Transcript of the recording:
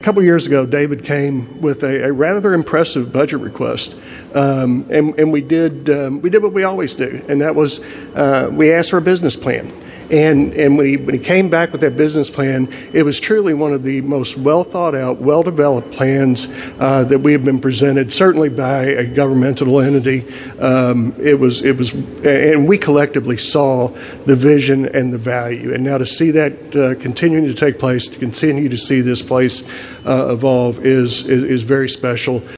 couple years ago, David came with a rather impressive budget request, and we did what we always do, and that was we asked for a business plan. And when he came back with that business plan, it was truly one of the most well thought out, well developed plans that we have been presented, certainly by a governmental entity. It was, and we collectively saw the vision and the value. And now to see that continuing to take place, to continue to see this place evolve is very special.